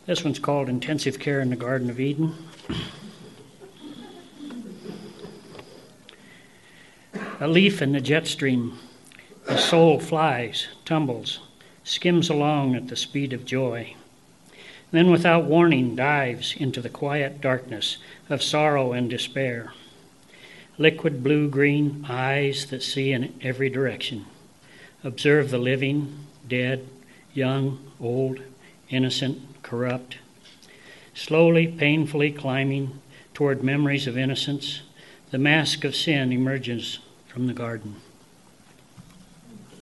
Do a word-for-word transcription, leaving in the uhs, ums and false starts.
This one's called Intensive Care in the Garden of Eden. A leaf in the jet stream, the soul flies, tumbles, skims along at the speed of joy. Then without warning dives into the quiet darkness of sorrow and despair. Liquid blue-green eyes that see in every direction. Observe the living, dead, young, old, innocent, corrupt. Slowly, painfully climbing toward memories of innocence, the mask of sin emerges from the garden.